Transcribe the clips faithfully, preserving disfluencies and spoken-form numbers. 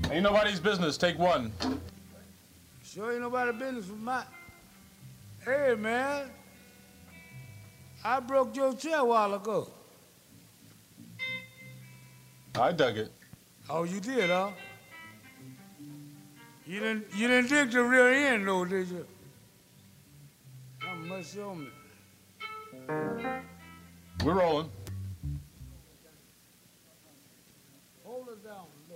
Ain't nobody's business. Take one. Sure ain't nobody's business for my... Hey, man. I broke your chair a while ago. I dug it. Oh, you did, huh? You didn't, you didn't dig the rear end, though, did you? Not much on me. We're rolling. Hold it down low.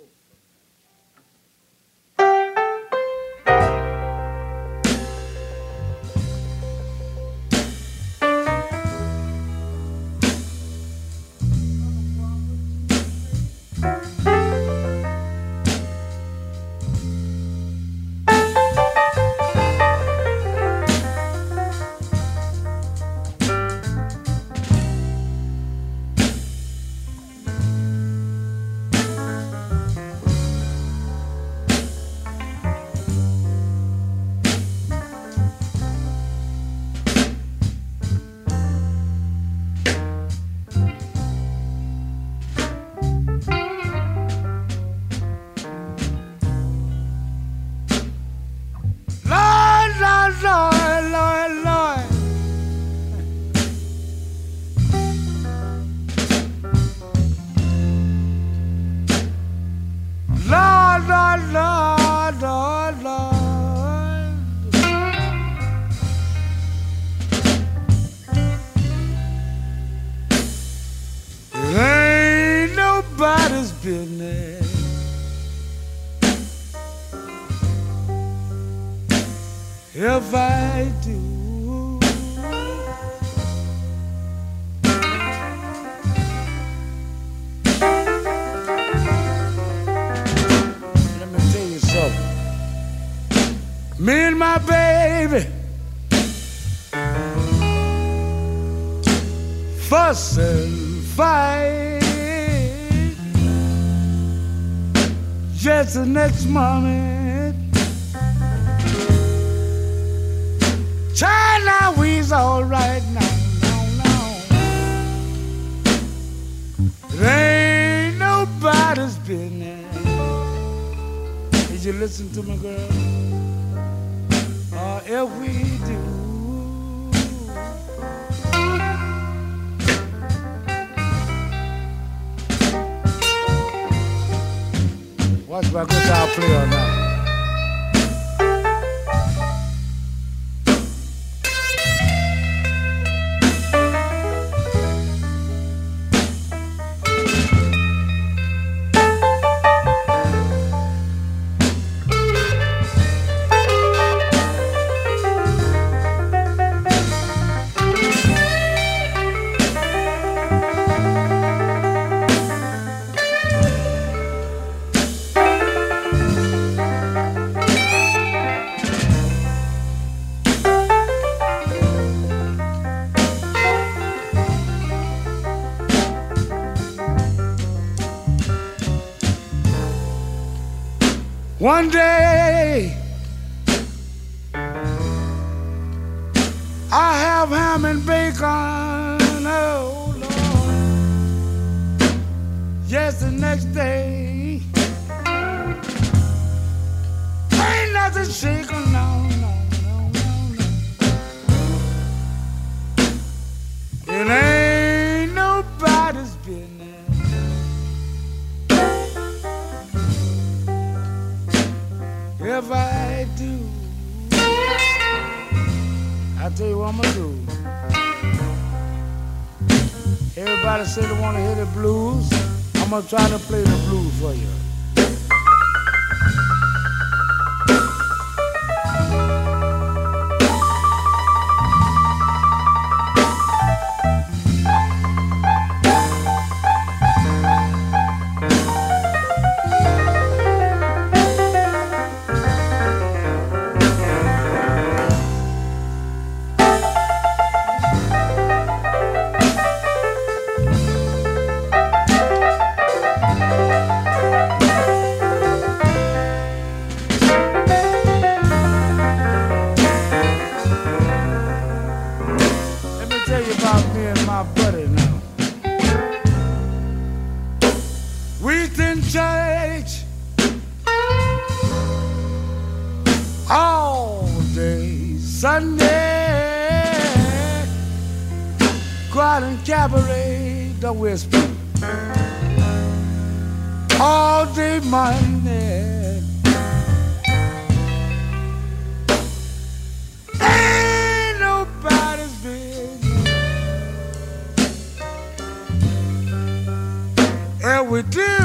If I do, let me tell you something. Me and my baby fuss and fight. Just the next moment, child, now we's all right now, now, now. It ain't nobody's business. Did you listen to me, girl? Or if we do, watch my guitar player now. One day I have ham and bacon, oh Lord. Yes, the next day ain't nothing shaking, no, no, no, no, no. It ain't nobody's business. If I do, I'll tell you what I'm gonna do. Everybody say they wanna hear the blues. I'm gonna try to play the blues for you. Sunday, go out and cabaret the whisper. All day Monday, ain't nobody's business. And we do